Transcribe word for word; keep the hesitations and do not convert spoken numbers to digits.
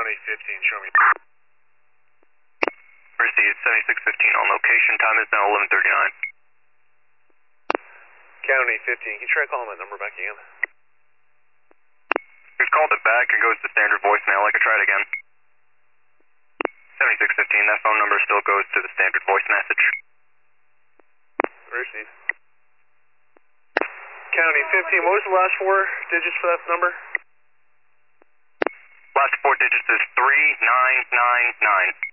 County fifteen, show me. Received, seventy-six fifteen on location, time is now eleven thirty-nine. County fifteen, can you try calling that number back again? We've called it back, it goes to standard voicemail, I could try it again. seventy-six fifteen, that phone number still goes to the standard voice message. Received. County fifteen, what was the last four digits for that number? Last four digits is three nine nine nine.